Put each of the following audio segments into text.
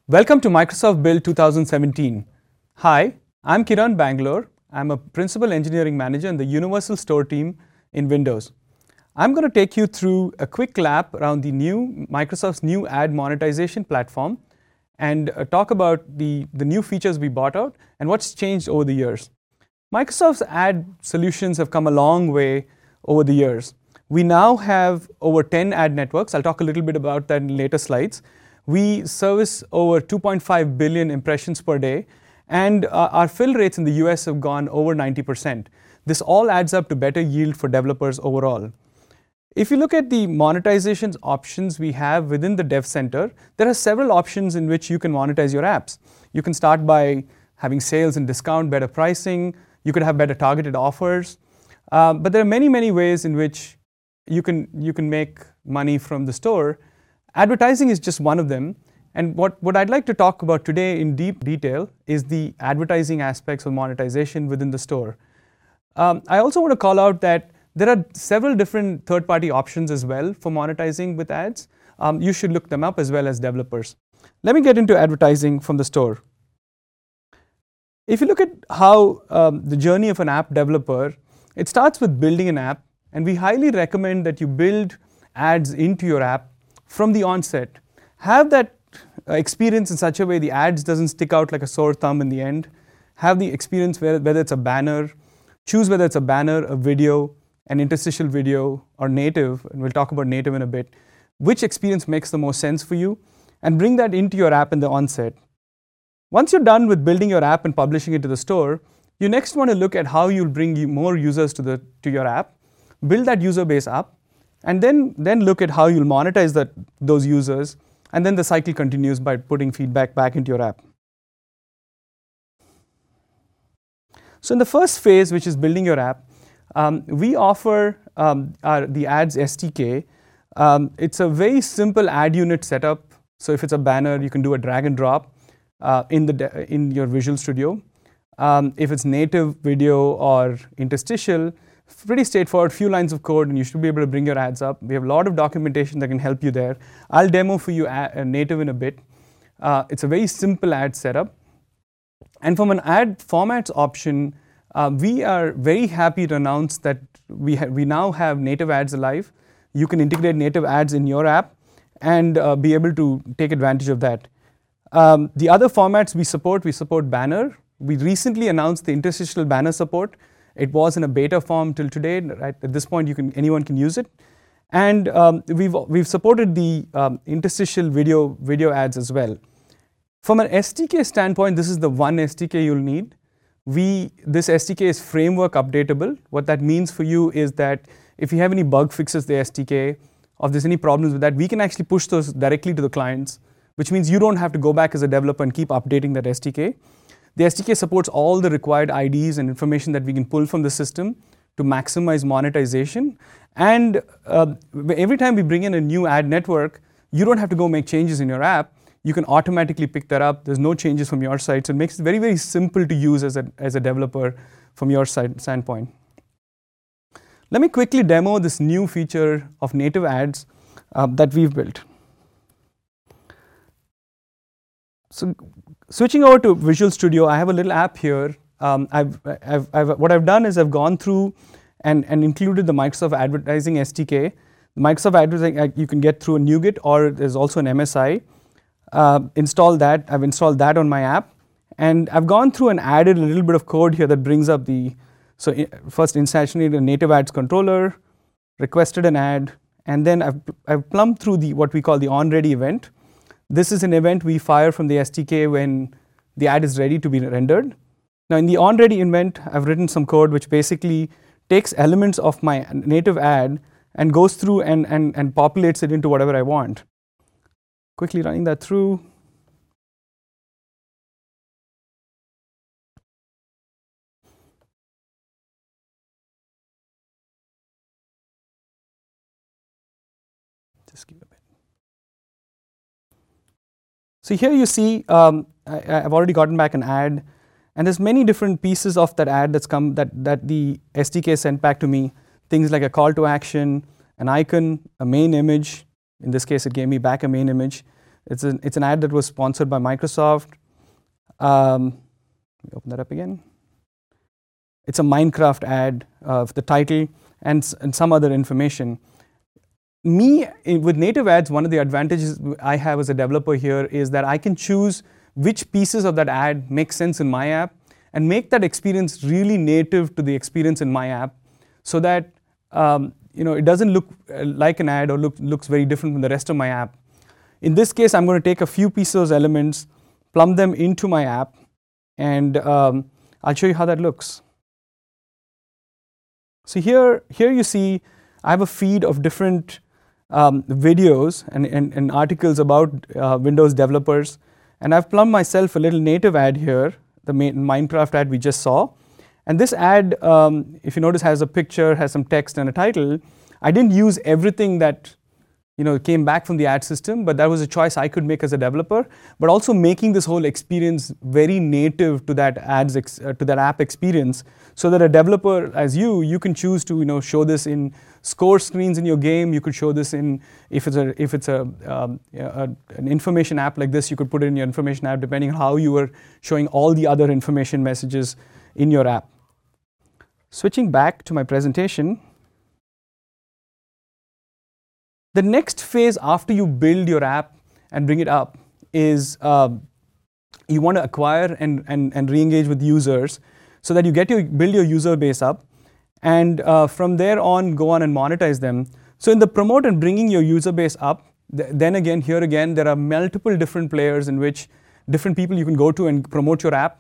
Welcome to Microsoft Build 2017. Hi, I'm Kiran Bangalore. I'm a Principal Engineering Manager in the Universal Store team in Windows. I'm going to take you through a quick lap around the Microsoft's new ad monetization platform and talk about the new features we brought out and what's changed over the years. Microsoft's ad solutions have come a long way over the years. We now have over 10 ad networks. I'll talk a little bit about that in later slides. We service over 2.5 billion impressions per day, and our fill rates in the US have gone over 90%. This all adds up to better yield for developers overall. If you look at the monetization options we have within the Dev Center, there are several options in which you can monetize your apps. You can start by having sales and discount, better pricing. You could have better targeted offers. But there are many ways in which you can make money from the store. Advertising is just one of them. And what I'd like to talk about today in deep detail is the advertising aspects of monetization within the store. I also want to call out that there are several different third-party options as well for monetizing with ads. You should look them up as well as developers. Let me get into advertising from the store. If you look at how the journey of an app developer, it starts with building an app, and we highly recommend that you build ads into your app from the onset. Have that experience in such a way the ads doesn't stick out like a sore thumb in the end. Have the experience whether it's a banner, choose whether it's a banner, a video, an interstitial video, or native, and we'll talk about native in a bit. Which experience makes the most sense for you, and bring that into your app in the onset. Once you're done with building your app and publishing it to the store, you next want to look at how you'll bring more users to your app, build that user base up, and then look at how you'll monetize those users, and then the cycle continues by putting feedback back into your app. So in the first phase, which is building your app, we offer the Ads SDK. It's a very simple ad unit setup. So if it's a banner, you can do a drag and drop in your Visual Studio. If it's native video or interstitial, pretty straightforward, few lines of code, and you should be able to bring your ads up. We have a lot of documentation that can help you there. I'll demo for you native in a bit. It's a very simple ad setup. And from an ad formats option, we are very happy to announce that we now have native ads alive. You can integrate native ads in your app and be able to take advantage of that. The other formats we support banner. We recently announced the interstitial banner support. It was in a beta form till today. Right? At this point, anyone can use it. And we've supported the interstitial video ads as well. From an SDK standpoint, this is the one SDK you'll need. This SDK is framework updatable. What that means for you is that if you have any bug fixes the SDK, or if there's any problems with that, we can actually push those directly to the clients, which means you don't have to go back as a developer and keep updating that SDK. The SDK supports all the required IDs and information that we can pull from the system to maximize monetization. And every time we bring in a new ad network, you don't have to go make changes in your app. You can automatically pick that up. There's no changes from your side. So it makes it very simple to use as a developer from your standpoint. Let me quickly demo this new feature of native ads that we've built. So switching over to Visual Studio, I have a little app here. What I've done is I've gone through and included the Microsoft Advertising SDK. The Microsoft Advertising you can get through a NuGet, or there's also an MSI. Install that. I've installed that on my app, and I've gone through and added a little bit of code here that brings up first instantiated a native ads controller, requested an ad, and then I've plumbed through what we call the onReady event. This is an event we fire from the SDK when the ad is ready to be rendered. Now in the onReady event, I've written some code which basically takes elements of my native ad and goes through and populates it into whatever I want. Quickly running that through. Just give it a bit. So here you see I've already gotten back an ad, and there's many different pieces of that ad that the SDK sent back to me. Things like a call to action, an icon, a main image, In this case, it gave me back a main image. It's an ad that was sponsored by Microsoft. Let me open that up again. It's a Minecraft ad of the title and some other information. With native ads, one of the advantages I have as a developer here is that I can choose which pieces of that ad make sense in my app and make that experience really native to the experience in my app, so that it doesn't look like an ad or looks very different from the rest of my app. In this case, I'm going to take a few pieces of those elements, plumb them into my app, and I'll show you how that looks. So here you see I have a feed of different videos and articles about Windows developers, and I've plumbed myself a little native ad here, the Minecraft ad we just saw. And this ad, if you notice, has a picture, has some text and a title. I didn't use everything that came back from the ad system, but that was a choice I could make as a developer. But also making this whole experience very native to that app experience, so that a developer as you can choose to show this in score screens in your game. You could show this in, if it's an information app like this, you could put it in your information app, depending on how you were showing all the other information messages in your app. Switching back to my presentation. The next phase after you build your app and bring it up is you want to acquire and re-engage with users, so that you build your user base up, and from there on go on and monetize them. So in the promote and bringing your user base up, then again there are multiple different players in which different people you can go to and promote your app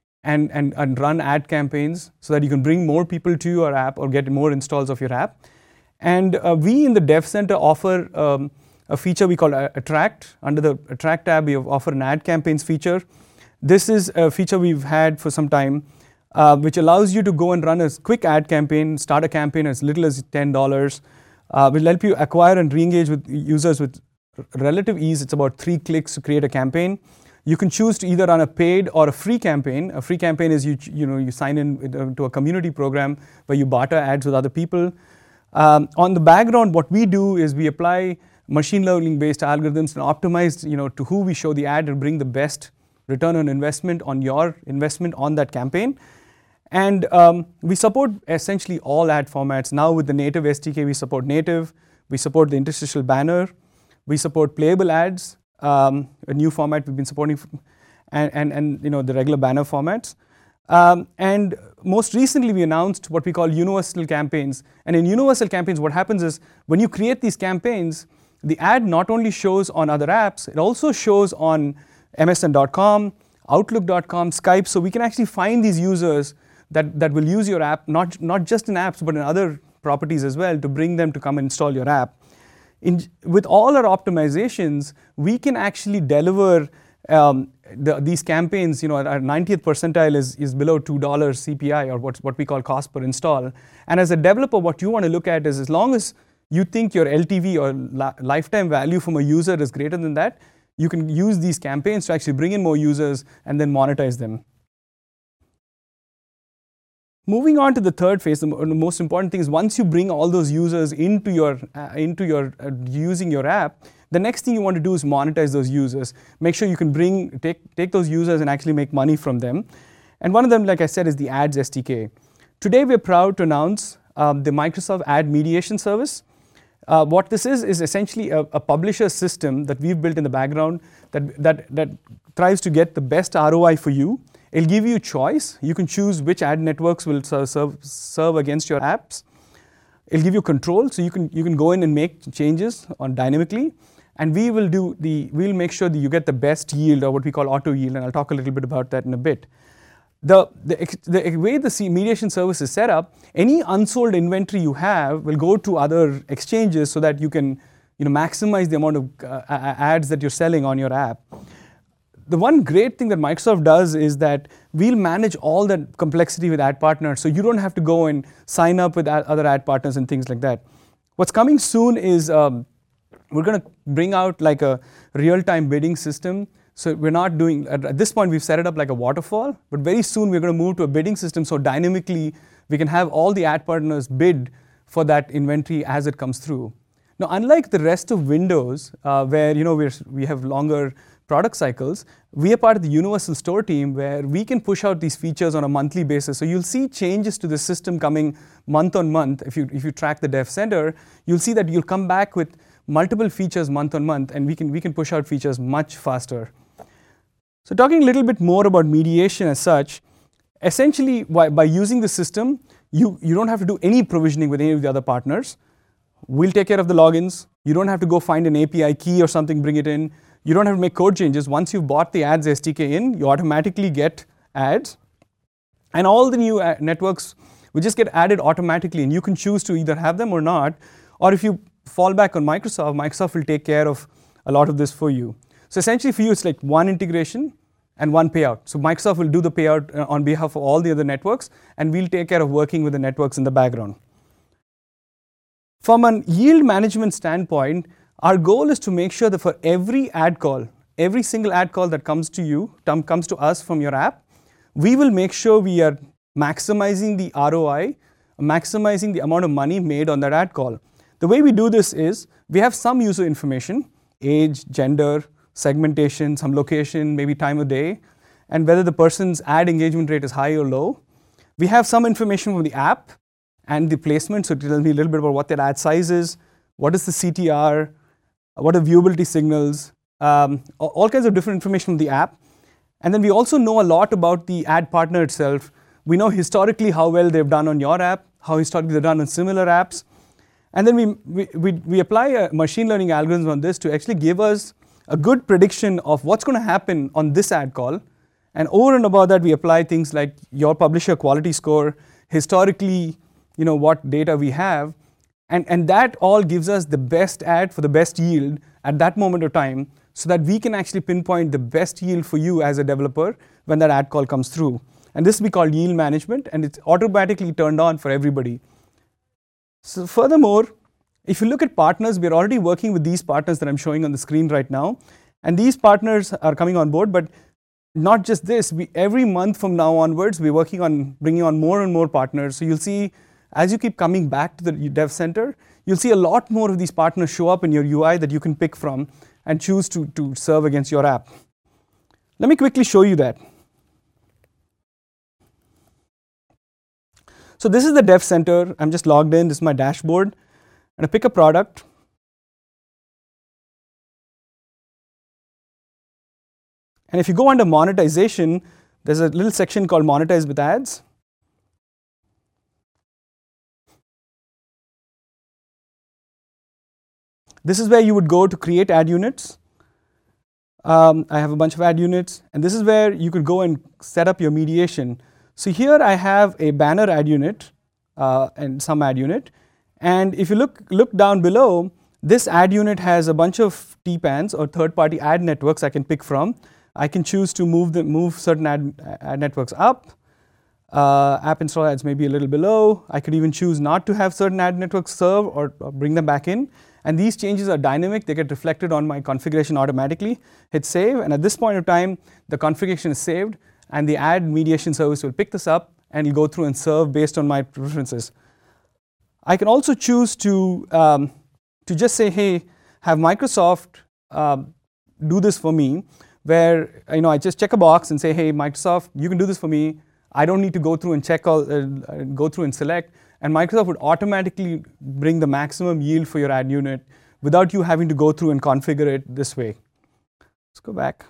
and run ad campaigns, so that you can bring more people to your app or get more installs of your app. And we in the Dev Center offer a feature we call Attract. Under the Attract tab, we offer an ad campaigns feature. This is a feature we've had for some time, which allows you to go and run a quick ad campaign, start a campaign as little as $10. Will help you acquire and re-engage with users with relative ease. It's about 3 clicks to create a campaign. You can choose to either run a paid or a free campaign. A free campaign is you sign in to a community program where you barter ads with other people. On the background, what we do is we apply machine learning based algorithms and optimize to who we show the ad and bring the best return on investment on your investment on that campaign. And we support essentially all ad formats. Now with the native SDK, we support native, we support the interstitial banner, we support playable ads, a new format we've been supporting, and the regular banner formats. And most recently, we announced what we call universal campaigns. And in universal campaigns, what happens is when you create these campaigns, the ad not only shows on other apps, it also shows on MSN.com, Outlook.com, Skype. So we can actually find these users that will use your app, not just in apps, but in other properties as well, to bring them to come and install your app. With all our optimizations, we can actually deliver these campaigns. Our 90th percentile is below $2 CPI, or what we call cost per install. And as a developer, what you want to look at is, as long as you think your LTV or lifetime value from a user is greater than that, you can use these campaigns to actually bring in more users and then monetize them. Moving on to the third phase, the most important thing is once you bring all those users into your using your app, the next thing you want to do is monetize those users. Make sure you can take those users and actually make money from them. And one of them, like I said, is the Ads SDK. Today we're proud to announce the Microsoft Ad Mediation Service. What this is essentially a publisher system that we've built in the background that tries to get the best ROI for you. It'll give you choice. You can choose which ad networks will serve against your apps. It'll give you control, so you can go in and make changes dynamically. And we'll make sure that you get the best yield, or what we call auto yield, and I'll talk a little bit about that in a bit. The way the mediation service is set up, any unsold inventory you have will go to other exchanges, so that you can maximize the amount of ads that you're selling on your app. The one great thing that Microsoft does is that we'll manage all that complexity with ad partners, so you don't have to go and sign up with other ad partners and things like that. What's coming soon is we're going to bring out like a real-time bidding system. So we're not doing, at this point we've set it up like a waterfall, but very soon we're going to move to a bidding system, so dynamically we can have all the ad partners bid for that inventory as it comes through. Now, unlike the rest of Windows, where we have longer product cycles, we are part of the Universal Store team where we can push out these features on a monthly basis. So you'll see changes to the system coming month on month. If you track the Dev Center, you'll see that you'll come back with multiple features month on month, and we can push out features much faster. So talking a little bit more about mediation as such, essentially by using the system, you don't have to do any provisioning with any of the other partners. We'll take care of the logins. You don't have to go find an API key or something, bring it in. You don't have to make code changes. Once you've bought the ads SDK in, you automatically get ads. And all the new networks will just get added automatically, and you can choose to either have them or not. Or if you fall back on Microsoft, Microsoft will take care of a lot of this for you. So essentially for you, it's like one integration and one payout. So Microsoft will do the payout on behalf of all the other networks, and we'll take care of working with the networks in the background. From a yield management standpoint, our goal is to make sure that for every ad call, every single ad call that comes to you, comes to us from your app, we will make sure we are maximizing the ROI, maximizing the amount of money made on that ad call. The way we do this is we have some user information, age, gender, segmentation, some location, maybe time of day, and whether the person's ad engagement rate is high or low. We have some information from the app and the placement, so it tells me a little bit about what their ad size is, what is the CTR, what are viewability signals, all kinds of different information from the app. And then we also know a lot about the ad partner itself. We know historically how well they've done on your app, how historically they've done on similar apps. And then we apply a machine learning algorithm on this to actually give us a good prediction of what's going to happen on this ad call. And over and above that, we apply things like your publisher quality score, historically, what data we have. And that all gives us the best ad for the best yield at that moment of time, so that we can actually pinpoint the best yield for you as a developer when that ad call comes through. And this will be called yield management, and it's automatically turned on for everybody. So furthermore, if you look at partners, we're already working with these partners that I'm showing on the screen right now. And these partners are coming on board, but not just this. Every month from now onwards, we're working on bringing on more and more partners. So you'll see, as you keep coming back to the Dev Center, you'll see a lot more of these partners show up in your UI that you can pick from and choose to serve against your app. Let me quickly show you that. So this is the Dev Center. I'm just logged in. This is my dashboard. And I pick a product. And if you go under monetization, there's a little section called Monetize with Ads. This is where you would go to create ad units. I have a bunch of ad units, and this is where you could go and set up your mediation. So here I have a banner ad unit and some ad unit. And if you look down below, this ad unit has a bunch of TPANs or third-party ad networks I can pick from. I can choose to move certain ad networks up. App install ads maybe a little below. I could even choose not to have certain ad networks serve or bring them back in. And these changes are dynamic. They get reflected on my configuration automatically. Hit save, and at this point of time, the configuration is saved, and the ad mediation service will pick this up and it'll go through and serve based on my preferences. I can also choose to just say, hey, have Microsoft do this for me, where I just check a box and say, hey, Microsoft, you can do this for me. I don't need to go through and go through and select. And Microsoft would automatically bring the maximum yield for your ad unit without you having to go through and configure it this way. Let's go back.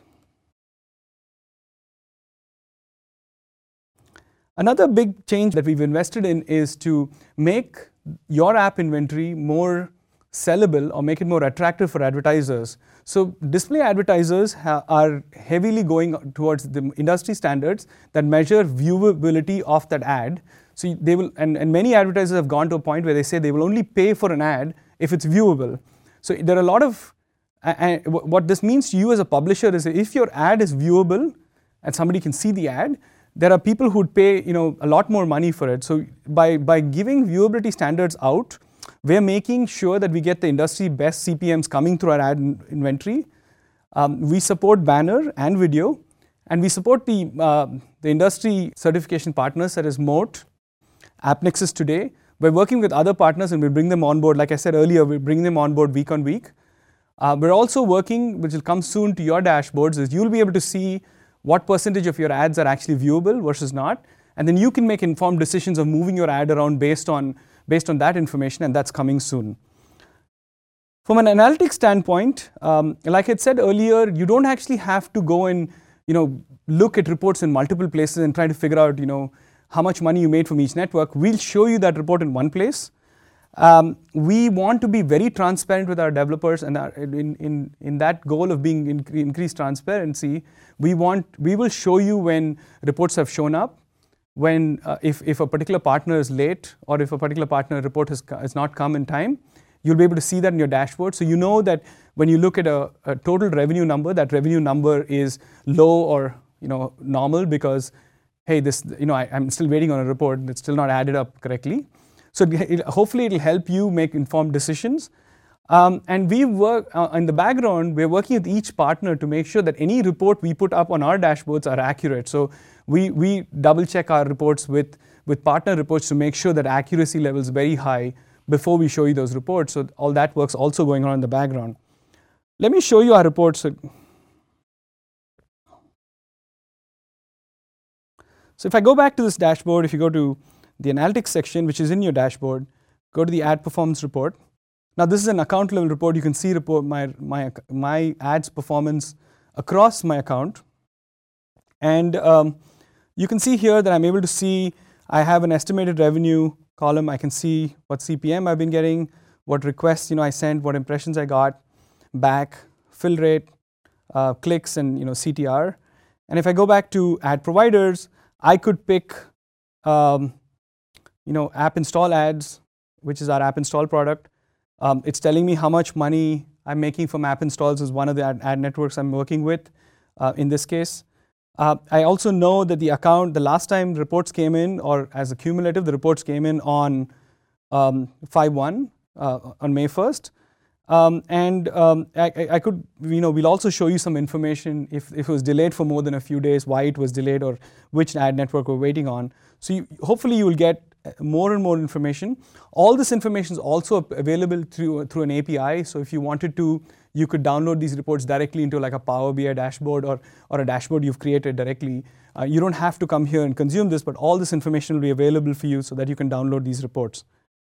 Another big change that we've invested in is to make your app inventory more sellable or make it more attractive for advertisers. So display advertisers are heavily going towards the industry standards that measure viewability of that ad. So they will, and many advertisers have gone to a point where they say they will only pay for an ad if it's viewable. So there are a lot of, what this means to you as a publisher is if your ad is viewable and somebody can see the ad, there are people who'd pay a lot more money for it. So by giving viewability standards out, we're making sure that we get the industry best CPMs coming through our ad inventory. We support banner and video, and we support the industry certification partners, that is Moat, AppNexus today, We're working with other partners and we bring them on board. Like I said earlier, we bring them on board week on week. We're also working, which will come soon to your dashboards, is you'll be able to see what percentage of your ads are actually viewable versus not. And then you can make informed decisions of moving your ad around based on that information, and that's coming soon. From an analytics standpoint, like I said earlier, you don't actually have to go and look at reports in multiple places and try to figure out how much money you made from each network. We'll show you that report in one place. We want to be very transparent with our developers, and in that goal of being increased transparency, we will show you when reports have shown up, when if a particular partner is late or if a particular partner report has not come in time. You'll be able to see that in your dashboard. So you know that when you look at a total revenue number, that revenue number is low or normal because, hey, I'm still waiting on a report that's still not added up correctly. So hopefully it'll help you make informed decisions. And we work in the background, we're working with each partner to make sure that any report we put up on our dashboards are accurate. So we double check our reports with partner reports to make sure that accuracy level is very high before we show you those reports. So all that work's also going on in the background. Let me show you our reports. So if I go back to this dashboard, if you go to the analytics section, which is in your dashboard, go to the ad performance report. Now this is an account level report. You can see my ads performance across my account. And you can see here that I'm able to see I have an estimated revenue column. I can see what CPM I've been getting, what requests I sent, what impressions I got back, fill rate, clicks, and CTR. And if I go back to ad providers, I could pick app install ads, which is our app install product. It's telling me how much money I'm making from app installs is one of the ad networks I'm working with in this case. I also know that the last time reports came in, or as a cumulative, the reports came in on 5/1, on May 1st. I could, we'll also show you some information if it was delayed for more than a few days, why it was delayed or which ad network we're waiting on. So hopefully you will get more and more information. All this information is also available through an API. So if you wanted to, you could download these reports directly into like a Power BI dashboard or a dashboard you've created directly. You don't have to come here and consume this, but all this information will be available for you so that you can download these reports.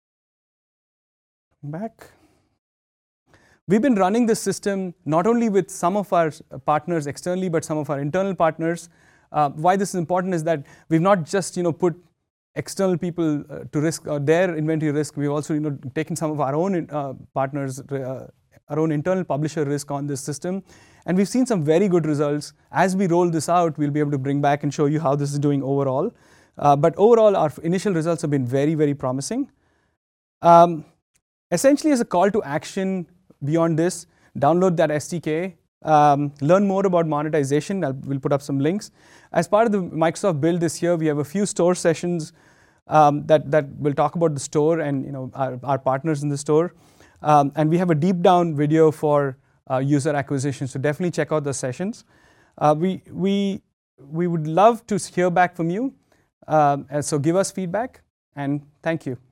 Back. We've been running this system not only with some of our partners externally, but some of our internal partners. Why this is important is that we've not just put external people to risk or their inventory risk. We've also taken some of our own partners, our own internal publisher risk on this system, and we've seen some very good results. As we roll this out, we'll be able to bring back and show you how this is doing overall. But overall, our initial results have been very, very promising. Essentially, as a call to action beyond this, download that SDK. Learn more about monetization. We'll put up some links. As part of the Microsoft Build this year, we have a few store sessions that will talk about the store and our partners in the store. And we have a deep down video for user acquisition. So definitely check out those sessions. We would love to hear back from you. So give us feedback, and thank you.